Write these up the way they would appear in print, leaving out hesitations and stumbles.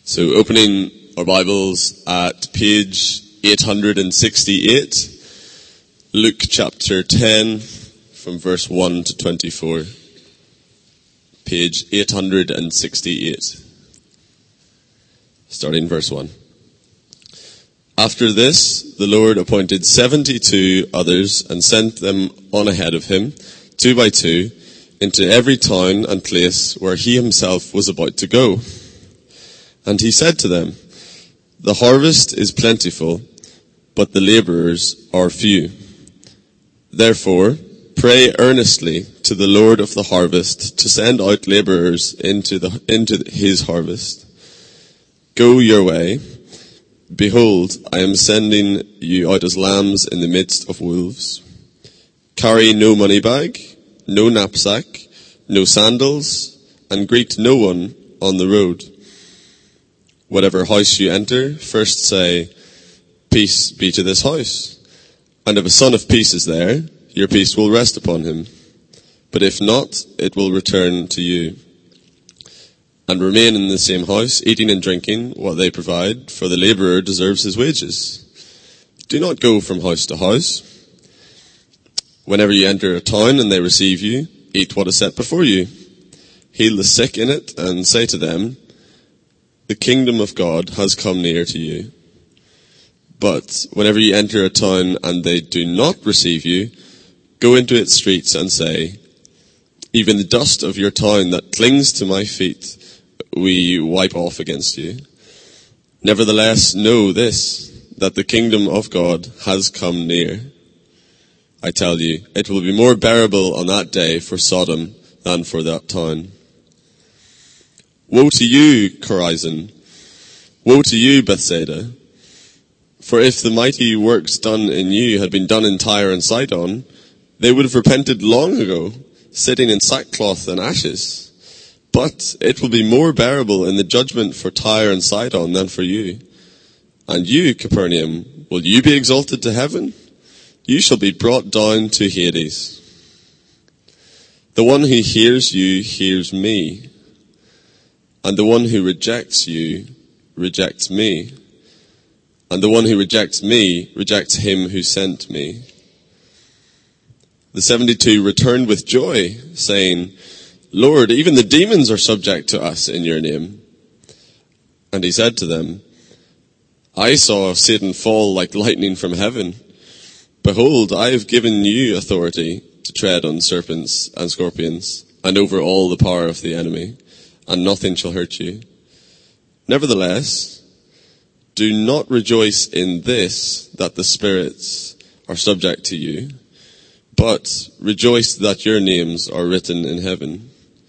So opening our Bibles at page 868, Luke chapter 10 from verse 1 to 24. Page 868. Starting verse 1. After this, the Lord appointed 72 others and sent them on ahead of him, 2 by 2, into every town and place where he himself was about to go. And he said to them, "The harvest is plentiful, but the laborers are few. Therefore, pray earnestly to the Lord of the harvest to send out laborers into his harvest. Go your way. Behold, I am sending you out as lambs in the midst of wolves. Carry no money bag, no knapsack, no sandals, and greet no one on the road. Whatever house you enter, first say, 'Peace be to this house.' And if a son of peace is there, your peace will rest upon him. But if not, it will return to you. And remain in the same house, eating and drinking what they provide, for the laborer deserves his wages. Do not go from house to house. Whenever you enter a town and they receive you, eat what is set before you. Heal the sick in it, and say to them, 'The kingdom of God has come near to you.' But whenever you enter a town and they do not receive you, go into its streets and say, 'Even the dust of your town that clings to my feet, we wipe off against you.' Nevertheless, know this, that the kingdom of God has come near. I tell you, it will be more bearable on that day for Sodom than for that town. Woe to you, Chorazin! Woe to you, Bethsaida! For if the mighty works done in you had been done in Tyre and Sidon, they would have repented long ago, sitting in sackcloth and ashes. But it will be more bearable in the judgment for Tyre and Sidon than for you. And you, Capernaum, will you be exalted to heaven? You shall be brought down to Hades. The one who hears you hears me, and the one who rejects you rejects me, and the one who rejects me rejects him who sent me." The 72 returned with joy, saying, "Lord, even the demons are subject to us in your name." And he said to them, "I saw Satan fall like lightning from heaven. Behold, I have given you authority to tread on serpents and scorpions, and over all the power of the enemy, and nothing shall hurt you. Nevertheless, do not rejoice in this, that the spirits are subject to you, but rejoice that your names are written in heaven."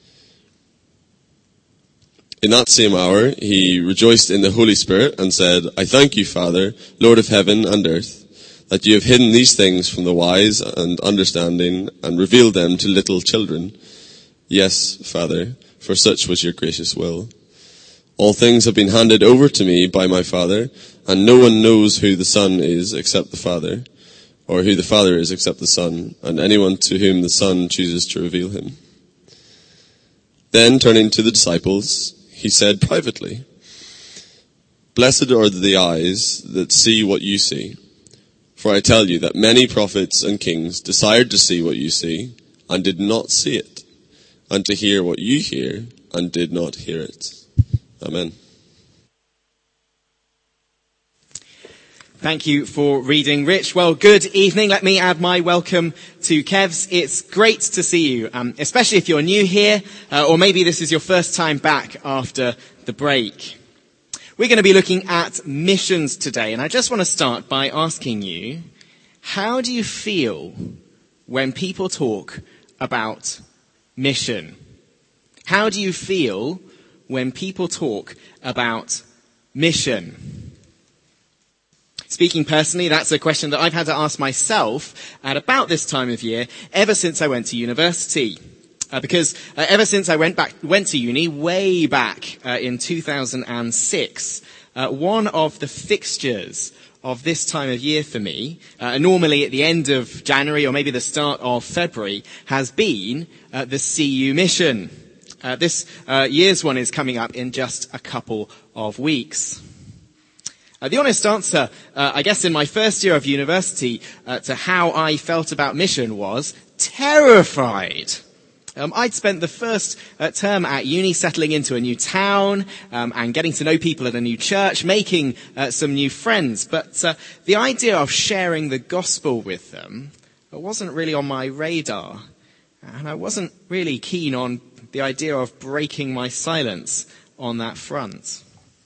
In that same hour, he rejoiced in the Holy Spirit and said, "I thank you, Father, Lord of heaven and earth, that you have hidden these things from the wise and understanding and revealed them to little children. Yes, Father, for such was your gracious will. All things have been handed over to me by my Father, and no one knows who the Son is except the Father, or who the Father is except the Son, and anyone to whom the Son chooses to reveal him." Then, turning to the disciples, he said privately, "Blessed are the eyes that see what you see. For I tell you that many prophets and kings desired to see what you see, and did not see it, and to hear what you hear, and did not hear it." Amen. Thank you for reading, Rich. Well, good evening. Let me add my welcome to Kev's. It's great to see you, especially if you're new here, or maybe this is your first time back after the break. We're going to be looking at missions today, and I just want to start by asking you, how do you feel when people talk about mission? How do you feel when people talk about mission? Speaking personally, that's a question that I've had to ask myself at about this time of year ever since I went to university. Because ever since I went to uni way back in 2006, one of the fixtures of this time of year for me, normally at the end of January or maybe the start of February, has been the CU mission. This year's one is coming up in just a couple of weeks. The honest answer, I guess in my first year of university, to how I felt about mission was terrified. I'd spent the first term at uni settling into a new town and getting to know people at a new church, making some new friends. But the idea of sharing the gospel with them wasn't really on my radar. And I wasn't really keen on the idea of breaking my silence on that front.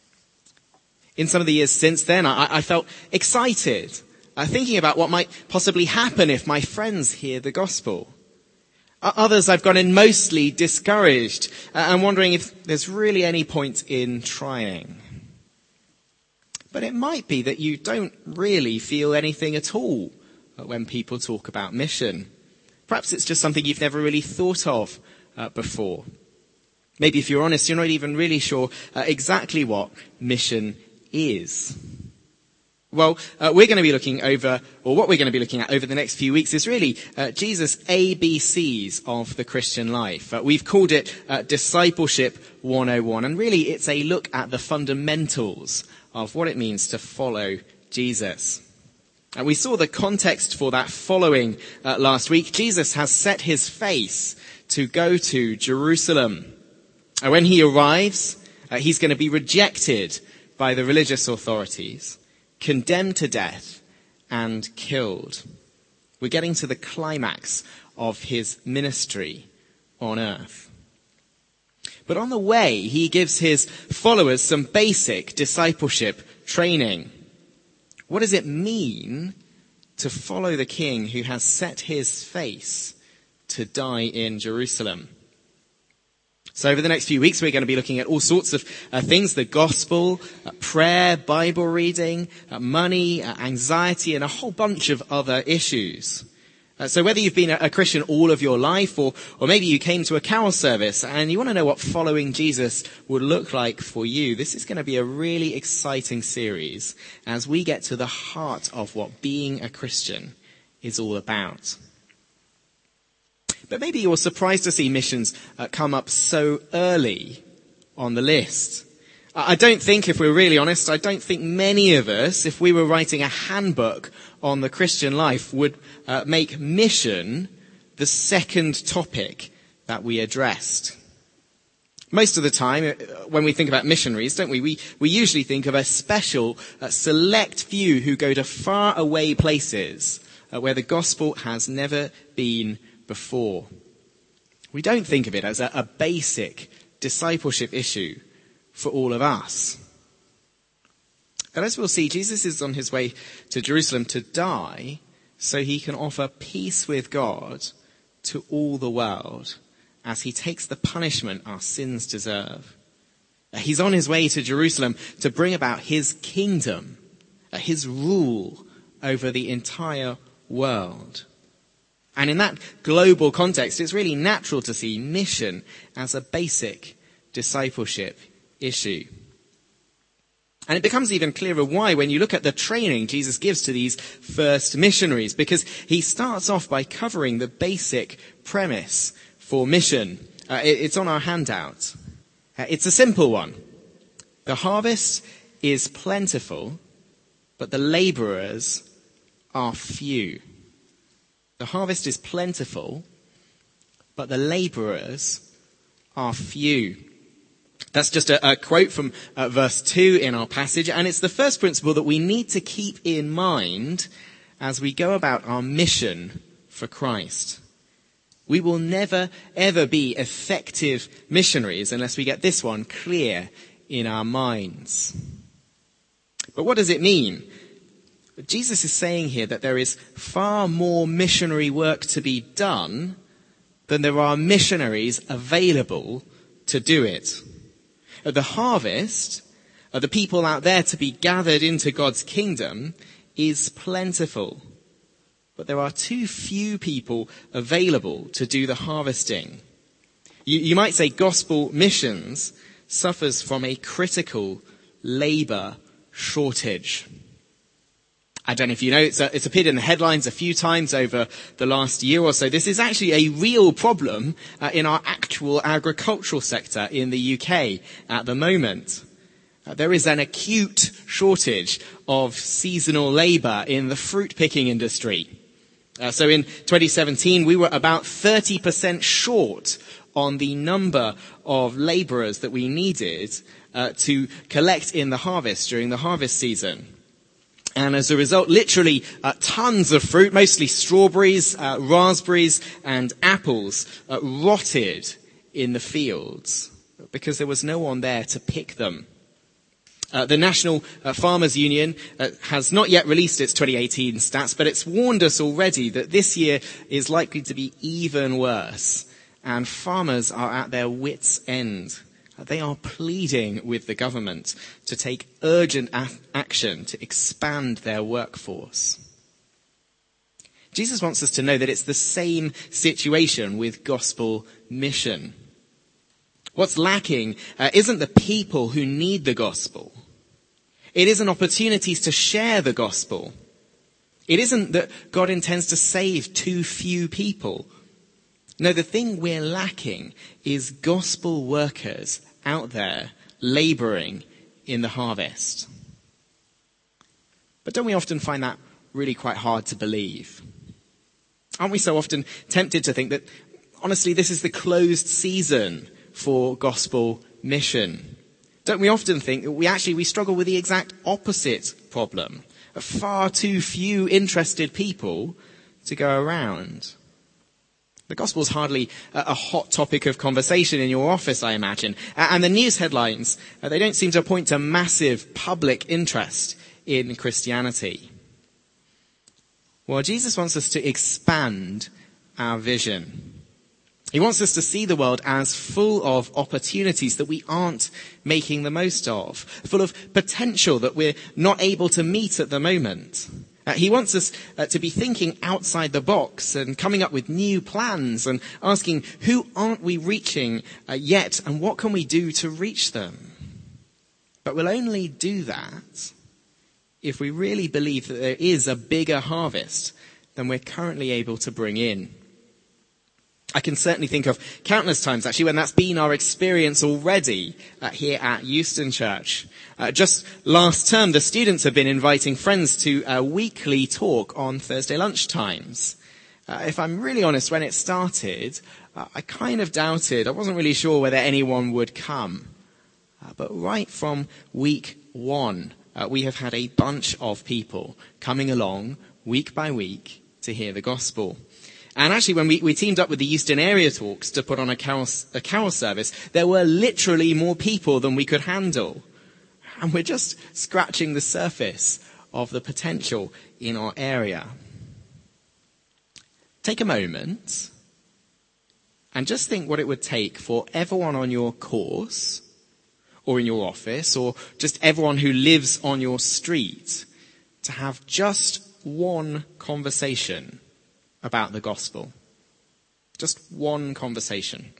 In some of the years since then, I felt excited, thinking about what might possibly happen if my friends hear the gospel. Others I've gotten mostly discouraged and wondering if there's really any point in trying. But it might be that you don't really feel anything at all when people talk about mission. Perhaps it's just something you've never really thought of before. Maybe if you're honest, you're not even really sure exactly what mission is. Well, what we're going to be looking at over the next few weeks is really Jesus' ABCs of the Christian life. We've called it Discipleship 101, and really it's a look at the fundamentals of what it means to follow Jesus. And we saw the context for that following last week. Jesus has set his face to go to Jerusalem. And when he arrives, he's going to be rejected by the religious authorities, condemned to death, and killed. We're getting to the climax of his ministry on earth. But on the way, he gives his followers some basic discipleship training. What does it mean to follow the King who has set his face to die in Jerusalem? So over the next few weeks, we're going to be looking at all sorts of things: the gospel, prayer, Bible reading, money, anxiety, and a whole bunch of other issues. So whether you've been a Christian all of your life, or maybe you came to a carol service and you want to know what following Jesus would look like for you, this is going to be a really exciting series as we get to the heart of what being a Christian is all about. But maybe you're surprised to see missions come up so early on the list. I don't think, if we're really honest, I don't think many of us, if we were writing a handbook on the Christian life, would make mission the second topic that we addressed. Most of the time, when we think about missionaries, don't we? We usually think of a special, select few who go to far away places where the gospel has never been before. We don't think of it as a basic discipleship issue for all of us. And as we'll see, Jesus is on his way to Jerusalem to die so he can offer peace with God to all the world as he takes the punishment our sins deserve. He's on his way to Jerusalem to bring about his kingdom, his rule over the entire world. And in that global context, it's really natural to see mission as a basic discipleship issue. And it becomes even clearer why when you look at the training Jesus gives to these first missionaries, because he starts off by covering the basic premise for mission. It's on our handout. It's a simple one. The harvest is plentiful, but the laborers are few. The harvest is plentiful, but the laborers are few. That's just a quote from verse 2 in our passage, and it's the first principle that we need to keep in mind as we go about our mission for Christ. We will never, ever be effective missionaries unless we get this one clear in our minds. But what does it mean? Jesus is saying here that there is far more missionary work to be done than there are missionaries available to do it. The harvest, the people out there to be gathered into God's kingdom, is plentiful. But there are too few people available to do the harvesting. You might say gospel missions suffers from a critical labor shortage. I don't know if you know, it's appeared in the headlines a few times over the last year or so. This is actually a real problem in our actual agricultural sector in the UK at the moment. There is an acute shortage of seasonal labour in the fruit picking industry. So in 2017, we were about 30% short on the number of labourers that we needed to collect in the harvest during the harvest season. And as a result, literally tons of fruit, mostly strawberries, raspberries and apples, rotted in the fields because there was no one there to pick them. The National Farmers Union has not yet released its 2018 stats, but it's warned us already that this year is likely to be even worse. And farmers are at their wits' end. They are pleading with the government to take urgent action to expand their workforce. Jesus wants us to know that it's the same situation with gospel mission. What's lacking isn't the people who need the gospel. It isn't opportunities to share the gospel. It isn't that God intends to save too few people. No, the thing we're lacking is gospel workers out there labouring in the harvest. But don't we often find that really quite hard to believe? Aren't we so often tempted to think that, honestly, this is the closed season for gospel mission? Don't we often think that we struggle with the exact opposite problem? Far too few interested people to go around. The gospel is hardly a hot topic of conversation in your office, I imagine. And the news headlines, they don't seem to point to massive public interest in Christianity. Well, Jesus wants us to expand our vision. He wants us to see the world as full of opportunities that we aren't making the most of, full of potential that we're not able to meet at the moment. He wants us to be thinking outside the box and coming up with new plans and asking, who aren't we reaching yet, and what can we do to reach them? But we'll only do that if we really believe that there is a bigger harvest than we're currently able to bring in. I can certainly think of countless times, actually, when that's been our experience already here at Euston Church. Just last term, the students have been inviting friends to a weekly talk on Thursday lunchtimes. If I'm really honest, when it started, I kind of doubted. I wasn't really sure whether anyone would come. But right from week one, we have had a bunch of people coming along week by week to hear the gospel. And actually, when we teamed up with the Euston Area Talks to put on a carol service, there were literally more people than we could handle. And we're just scratching the surface of the potential in our area. Take a moment and just think what it would take for everyone on your course or in your office or just everyone who lives on your street to have just one conversation about the gospel. Just one conversation.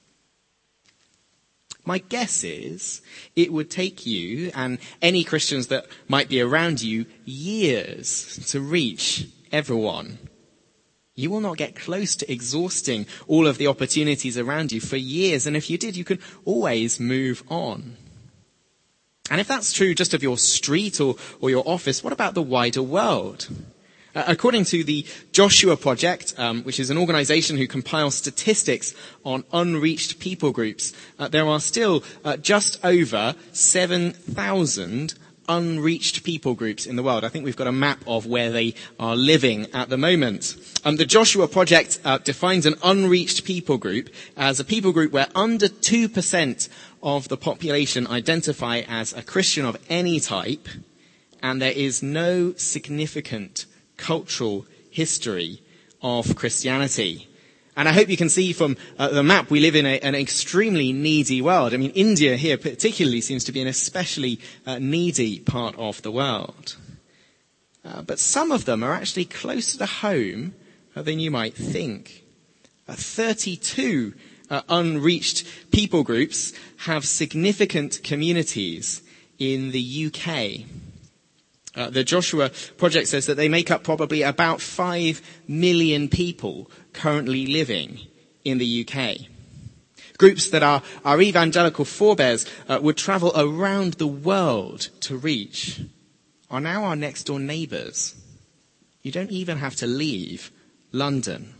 My guess is it would take you and any Christians that might be around you years to reach everyone. You will not get close to exhausting all of the opportunities around you for years, and if you did, you could always move on. And if that's true just of your street or your office, what about the wider world? According to the Joshua Project, which is an organization who compiles statistics on unreached people groups, there are still just over 7,000 unreached people groups in the world. I think we've got a map of where they are living at the moment. The Joshua Project defines an unreached people group as a people group where under 2% of the population identify as a Christian of any type, and there is no significant cultural history of Christianity. And I hope you can see from the map we live in an extremely needy world. I mean, India here particularly seems to be an especially needy part of the world. But some of them are actually closer to home than you might think. 32 unreached people groups have significant communities in the UK. The Joshua Project says that they make up probably about 5 million people currently living in the UK. Groups that our evangelical forebears would travel around the world to reach are now our next door neighbours. You don't even have to leave London.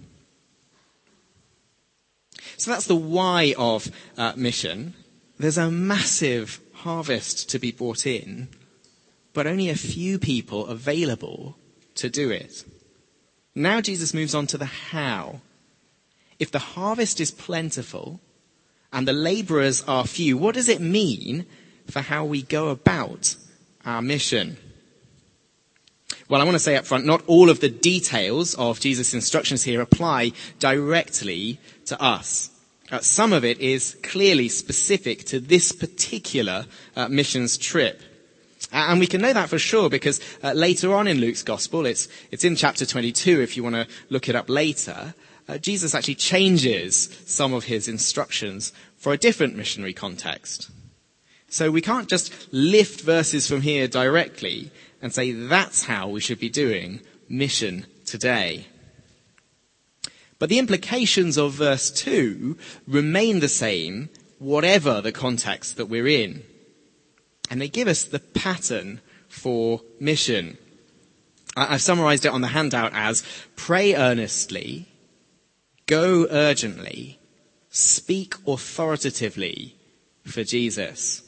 So that's the why of mission. There's a massive harvest to be brought in, but only a few people available to do it. Now Jesus moves on to the how. If the harvest is plentiful and the labourers are few, what does it mean for how we go about our mission? Well, I want to say up front, not all of the details of Jesus' instructions here apply directly to us. Some of it is clearly specific to this particular missions trip. And we can know that for sure because later on in Luke's Gospel, it's in chapter 22 if you want to look it up later, Jesus actually changes some of his instructions for a different missionary context. So we can't just lift verses from here directly and say that's how we should be doing mission today. But the implications of verse 2 remain the same whatever the context that we're in. And they give us the pattern for mission. I've summarized it on the handout as pray earnestly, go urgently, speak authoritatively for Jesus.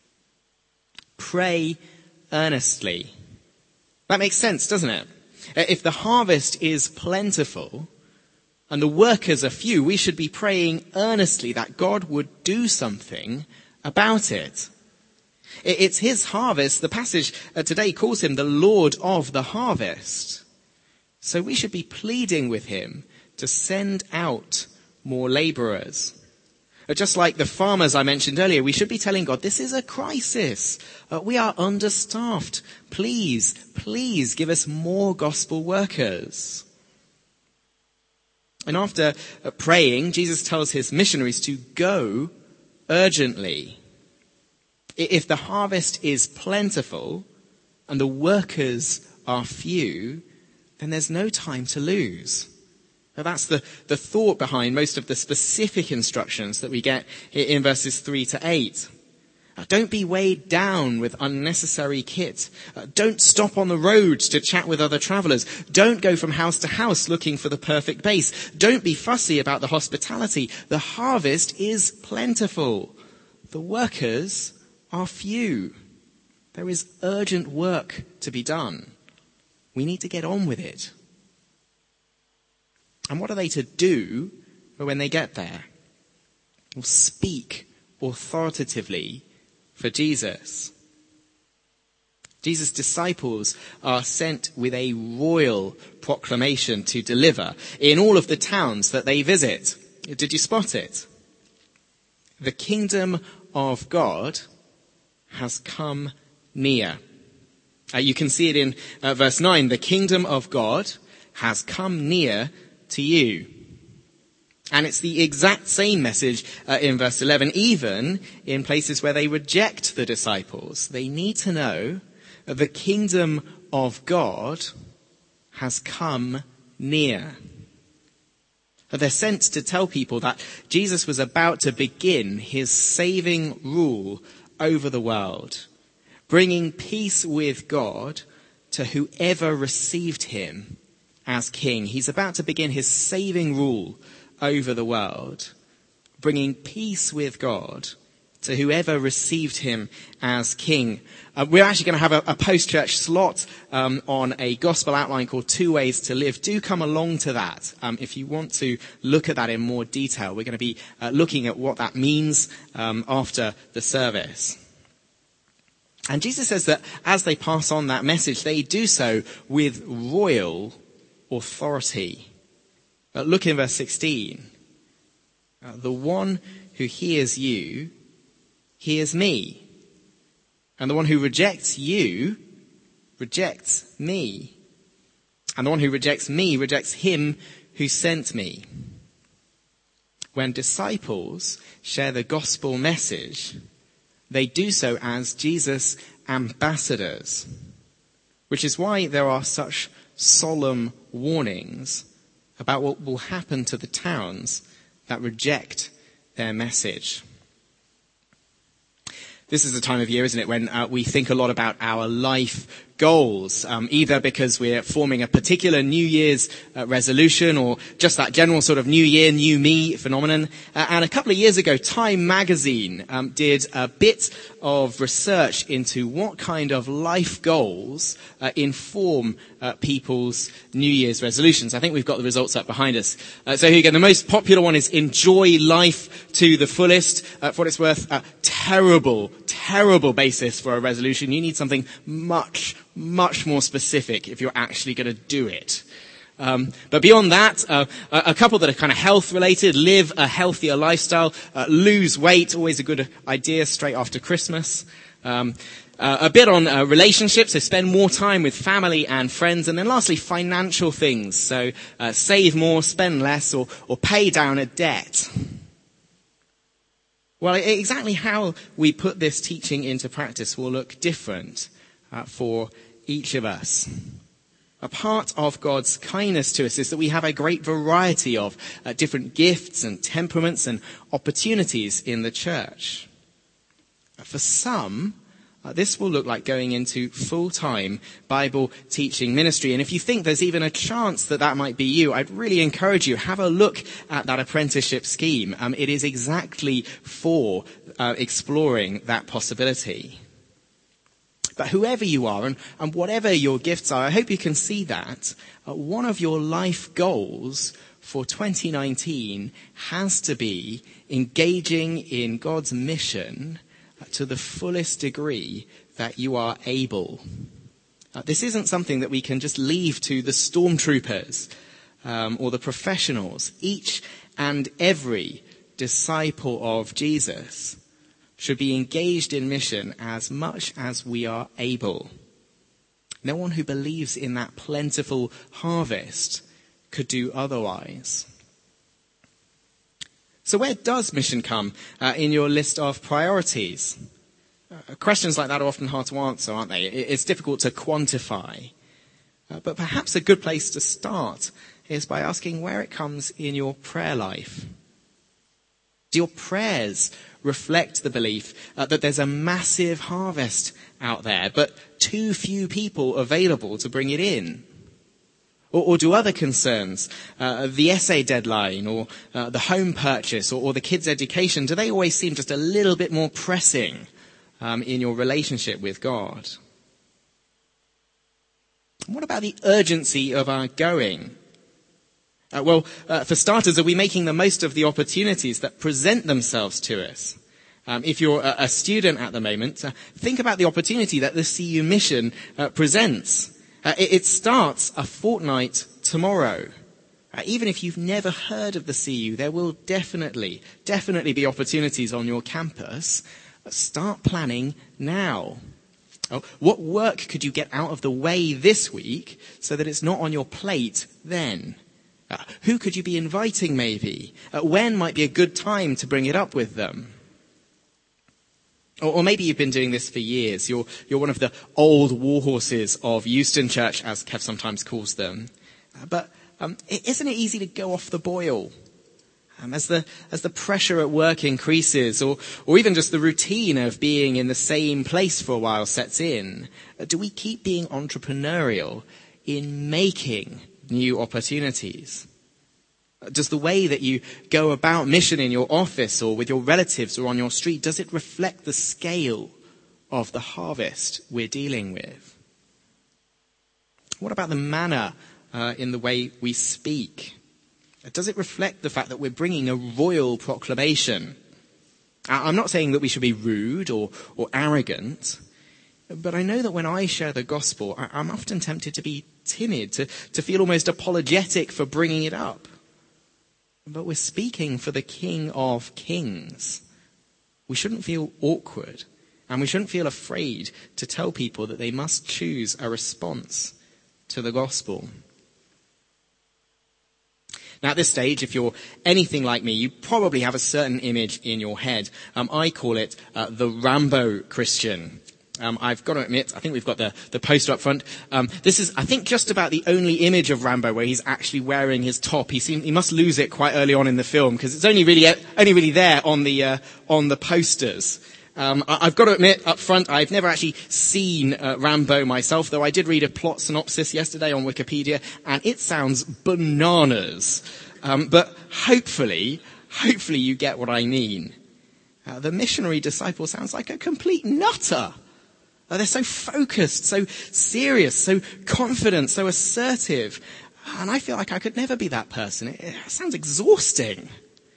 Pray earnestly. That makes sense, doesn't it? If the harvest is plentiful and the workers are few, we should be praying earnestly that God would do something about it. It's his harvest. The passage today calls him the Lord of the harvest. So we should be pleading with him to send out more labourers. Just like the farmers I mentioned earlier, we should be telling God, this is a crisis. We are understaffed. Please give us more gospel workers. And after praying, Jesus tells his missionaries to go urgently. If the harvest is plentiful and the workers are few, then there's no time to lose. Now that's the thought behind most of the specific instructions that we get in verses 3 to 8. Don't be weighed down with unnecessary kit. Don't stop on the road to chat with other travellers. Don't go from house to house looking for the perfect base. Don't be fussy about the hospitality. The harvest is plentiful. The workers are few. There is urgent work to be done. We need to get on with it. And what are they to do when they get there? Well, speak authoritatively for Jesus. Jesus' disciples are sent with a royal proclamation to deliver in all of the towns that they visit. Did you spot it? The kingdom of God has come near. You can see it in verse 9. The kingdom of God has come near to you. And it's the exact same message in verse 11, even in places where they reject the disciples. They need to know that the kingdom of God has come near. They're sent to tell people that Jesus was about to begin his saving rule over the world, bringing peace with God to whoever received him as king. He's about to begin his saving rule over the world, bringing peace with God to whoever received him as king. We're actually going to have a post-church slot on a gospel outline called 2 Ways to Live. Do come along to that if you want to look at that in more detail. We're going to be looking at what that means after the service. And Jesus says that as they pass on that message, they do so with royal authority. Look in verse 16. The one who hears you hears me. And the one who rejects you rejects me. And the one who rejects me rejects him who sent me. When disciples share the gospel message, they do so as Jesus' ambassadors. which is why there are such solemn warnings about what will happen to the towns that reject their message. This is the time of year, isn't it, when we think a lot about our life goals, either because we're forming a particular New Year's resolution or just that general sort of New Year, New Me phenomenon. And a couple of years ago, Time magazine did a bit of research into what kind of life goals inform people's New Year's resolutions. I think we've got the results up behind us. So here you go. The most popular one is enjoy life to the fullest. For what it's worth, terrible basis for a resolution. You need something much more specific if you're actually going to do it. But beyond that, a couple that are kind of health related: live a healthier lifestyle, lose weight, always a good idea straight after Christmas. A bit on relationships, so spend more time with family and friends. And then lastly, financial things. So save more, spend less, or pay down a debt. Well, exactly how we put this teaching into practice will look different for each of us. A part of God's kindness to us is that we have a great variety of different gifts and temperaments and opportunities in the church. For some, this will look like going into full-time Bible teaching ministry. And if you think there's even a chance that that might be you, I'd really encourage you, have a look at that apprenticeship scheme. It is exactly for exploring that possibility. But whoever you are and whatever your gifts are, I hope you can see that one of your life goals for 2019 has to be engaging in God's mission to the fullest degree that you are able. This isn't something that we can just leave to the stormtroopers or the professionals. Each and every disciple of Jesus should be engaged in mission as much as we are able. No one who believes in that plentiful harvest could do otherwise. So where does mission come in your list of priorities? Questions like that are often hard to answer, aren't they? It's difficult to quantify. But perhaps a good place to start is by asking where it comes in your prayer life. Do your prayers reflect the belief that there's a massive harvest out there, but too few people available to bring it in? Or do other concerns, the essay deadline or the home purchase or the kids' education, do they always seem just a little bit more pressing in your relationship with God? What about the urgency of our going? For starters, are we making the most of the opportunities that present themselves to us? If you're a student at the moment, think about the opportunity that the CU mission presents. It starts a fortnight tomorrow. Even if you've never heard of the CU, there will definitely be opportunities on your campus. Start planning now. What work could you get out of the way this week so that it's not on your plate then? Who could you be inviting maybe? When might be a good time to bring it up with them? Or maybe you've been doing this for years. You're one of the old warhorses of Euston Church, as Kev sometimes calls them. But isn't it easy to go off the boil? As the pressure at work increases, or even just the routine of being in the same place for a while sets in, do we keep being entrepreneurial in making new opportunities? Does the way that you go about mission in your office or with your relatives or on your street, does it reflect the scale of the harvest we're dealing with? What about the manner in the way we speak? Does it reflect the fact that we're bringing a royal proclamation? I'm not saying that we should be rude or arrogant, but I know that when I share the gospel, I'm often tempted to be timid, to feel almost apologetic for bringing it up. But we're speaking for the King of Kings. We shouldn't feel awkward, and we shouldn't feel afraid to tell people that they must choose a response to the gospel. Now, at this stage, if you're anything like me, you probably have a certain image in your head. I call it the Rambo Christian. I've got to admit, I think we've got the poster up front. This is, I think, just about the only image of Rambo where he's actually wearing his top. He must lose it quite early on in the film because it's only really there on the posters. I've got to admit up front, I've never actually seen Rambo myself, though I did read a plot synopsis yesterday on Wikipedia, and it sounds bananas. But hopefully you get what I mean. The missionary disciple sounds like a complete nutter. They're so focused, so serious, so confident, so assertive. And I feel like I could never be that person. It sounds exhausting.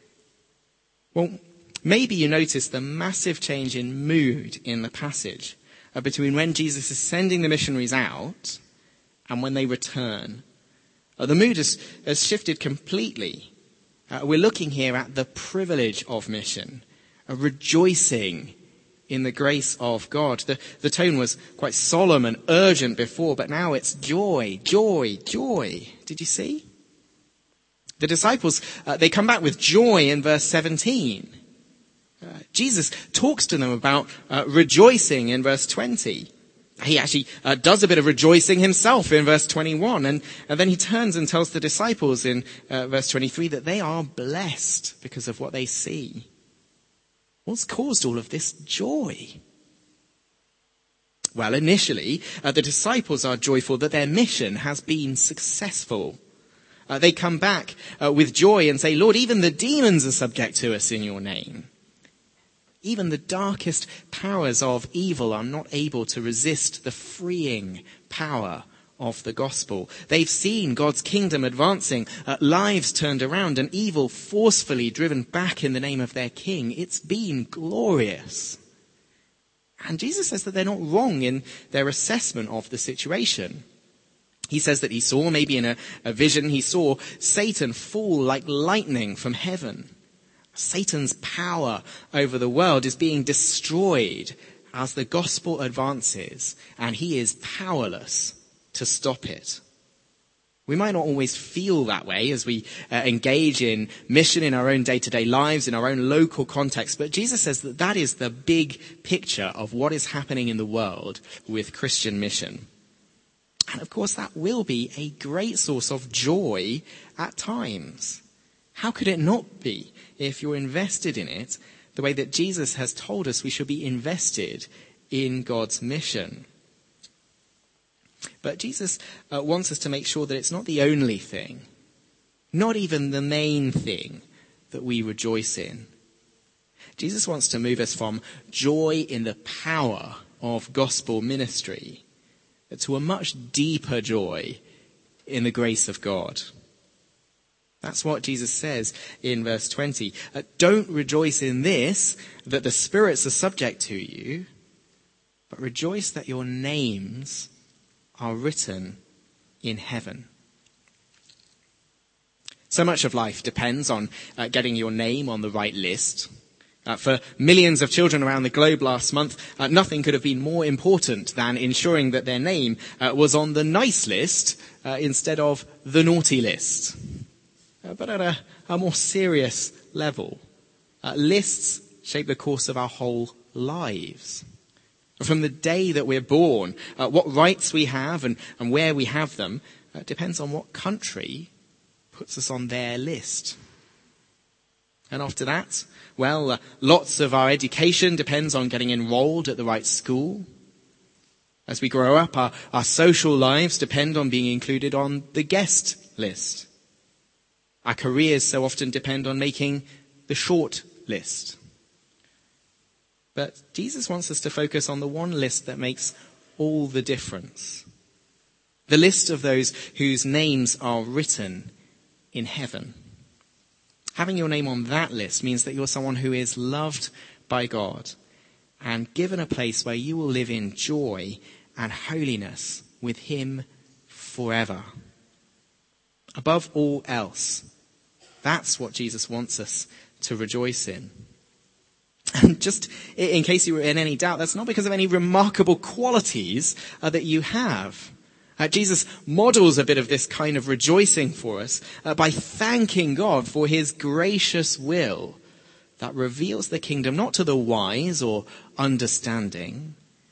Well, maybe you notice the massive change in mood in the passage between when Jesus is sending the missionaries out and when they return. The mood has shifted completely. We're looking here at the privilege of mission, a rejoicing in the grace of God. The tone was quite solemn and urgent before, but now it's joy, joy, joy. Did you see? The disciples, they come back with joy in verse 17. Jesus talks to them about rejoicing in verse 20. He actually does a bit of rejoicing himself in verse 21. And then he turns and tells the disciples in verse 23 that they are blessed because of what they see. What's caused all of this joy? Well, initially, the disciples are joyful that their mission has been successful. They come back with joy and say, Lord, even the demons are subject to us in your name. Even the darkest powers of evil are not able to resist the freeing power of the gospel. They've seen God's kingdom advancing, lives turned around, and evil forcefully driven back in the name of their king. It's been glorious. And Jesus says that they're not wrong in their assessment of the situation. He says that he saw, maybe in a vision, he saw Satan fall like lightning from heaven. Satan's power over the world is being destroyed as the gospel advances, and he is powerless to stop it. We might not always feel that way as we engage in mission in our own day-to-day lives, in our own local context, but Jesus says that that is the big picture of what is happening in the world with Christian mission. And of course, that will be a great source of joy at times. How could it not be if you're invested in it the way that Jesus has told us we should be invested in God's mission? But Jesus wants us to make sure that it's not the only thing, not even the main thing that we rejoice in. Jesus wants to move us from joy in the power of gospel ministry to a much deeper joy in the grace of God. That's what Jesus says in verse 20. Don't rejoice in this, that the spirits are subject to you, but rejoice that your names are written in heaven. So much of life depends on getting your name on the right list. For millions of children around the globe last month, nothing could have been more important than ensuring that their name was on the nice list instead of the naughty list. But at a more serious level, lists shape the course of our whole lives. From the day that we're born, what rights we have and where we have them depends on what country puts us on their list. And after that, well, lots of our education depends on getting enrolled at the right school. As we grow up, our social lives depend on being included on the guest list. Our careers so often depend on making the short list. But Jesus wants us to focus on the one list that makes all the difference. The list of those whose names are written in heaven. Having your name on that list means that you're someone who is loved by God and given a place where you will live in joy and holiness with him forever. Above all else, that's what Jesus wants us to rejoice in. And just in case you were in any doubt, that's not because of any remarkable qualities that you have. Jesus models a bit of this kind of rejoicing for us by thanking God for his gracious will that reveals the kingdom not to the wise or understanding,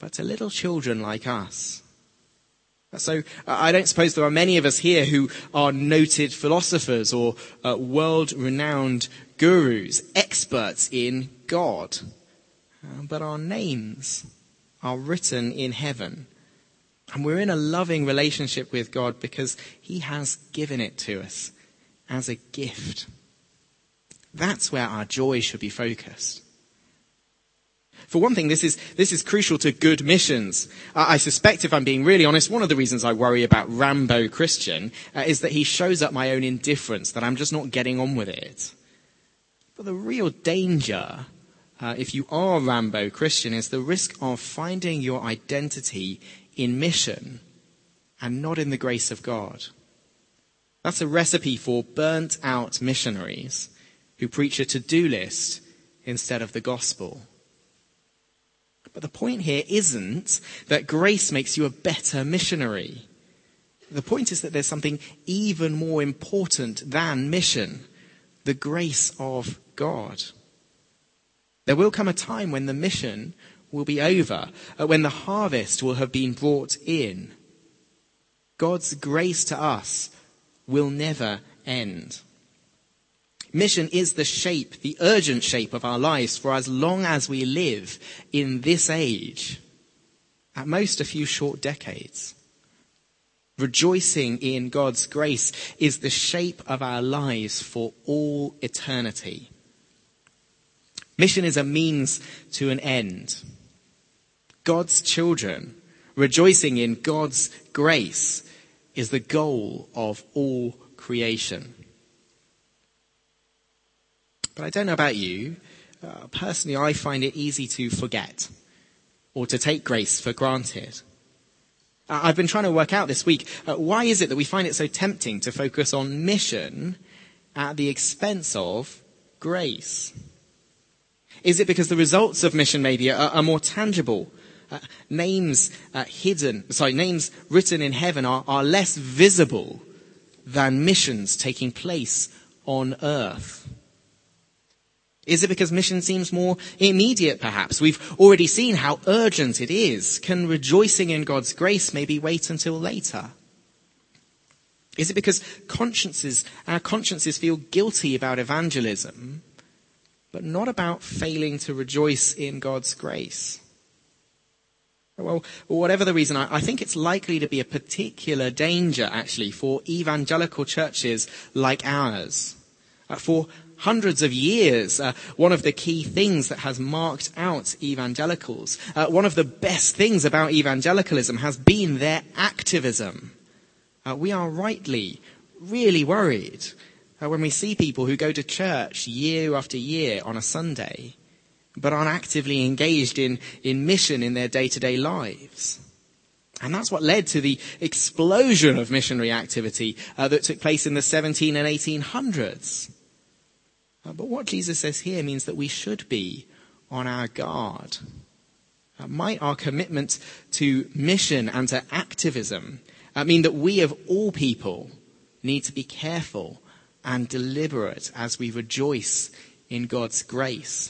but to little children like us. So I don't suppose there are many of us here who are noted philosophers or world-renowned gurus, experts in God. But our names are written in heaven. And we're in a loving relationship with God because he has given it to us as a gift. That's where our joy should be focused. For one thing, this is crucial to good missions. I suspect, if I'm being really honest, one of the reasons I worry about Rambo Christian is that he shows up my own indifference, that I'm just not getting on with it. But the real danger, if you are Rambo Christian, is the risk of finding your identity in mission and not in the grace of God. That's a recipe for burnt out missionaries who preach a to-do list instead of the gospel. But the point here isn't that grace makes you a better missionary. The point is that there's something even more important than mission, the grace of God. There will come a time when the mission will be over, when the harvest will have been brought in. God's grace to us will never end. Mission is the shape, the urgent shape of our lives for as long as we live in this age, at most a few short decades. Rejoicing in God's grace is the shape of our lives for all eternity. Mission is a means to an end. God's children, rejoicing in God's grace, is the goal of all creation. But I don't know about you. Personally, I find it easy to forget or to take grace for granted. I've been trying to work out this week, why is it that we find it so tempting to focus on mission at the expense of grace? Is it because the results of mission maybe are more tangible? Names written in heaven are less visible than missions taking place on earth? Is it because mission seems more immediate, perhaps? We've already seen how urgent it is. Can rejoicing in God's grace maybe wait until later? Is it because our consciences feel guilty about evangelism, but not about failing to rejoice in God's grace? Well, whatever the reason, I think it's likely to be a particular danger, actually, for evangelical churches like ours. For hundreds of years, one of the key things that has marked out evangelicals, one of the best things about evangelicalism has been their activism. We are rightly really worried when we see people who go to church year after year on a Sunday, but aren't actively engaged in mission in their day-to-day lives. And that's what led to the explosion of missionary activity that took place in the 17 and 1800s. But what Jesus says here means that we should be on our guard. Might our commitment to mission and to activism mean that we of all people need to be careful and deliberate as we rejoice in God's grace?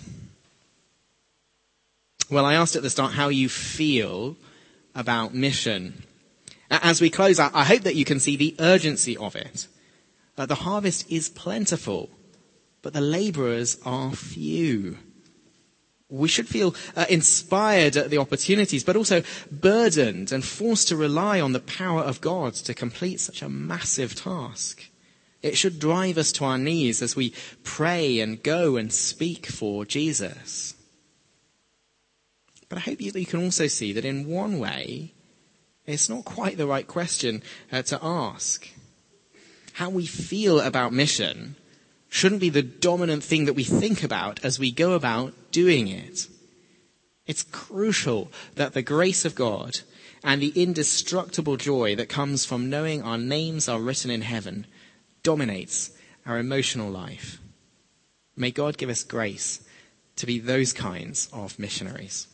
Well, I asked at the start how you feel about mission. As we close out, I hope that you can see the urgency of it. The harvest is plentiful, but the laborers are few. We should feel inspired at the opportunities, but also burdened and forced to rely on the power of God to complete such a massive task. It should drive us to our knees as we pray and go and speak for Jesus. But I hope you can also see that in one way, it's not quite the right question to ask. How we feel about mission shouldn't be the dominant thing that we think about as we go about doing it. It's crucial that the grace of God and the indestructible joy that comes from knowing our names are written in heaven dominates our emotional life. May God give us grace to be those kinds of missionaries.